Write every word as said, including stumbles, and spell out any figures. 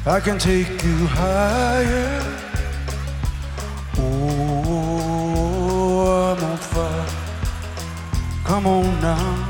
I can take you higher. Oh, I'm on fire. Come on now.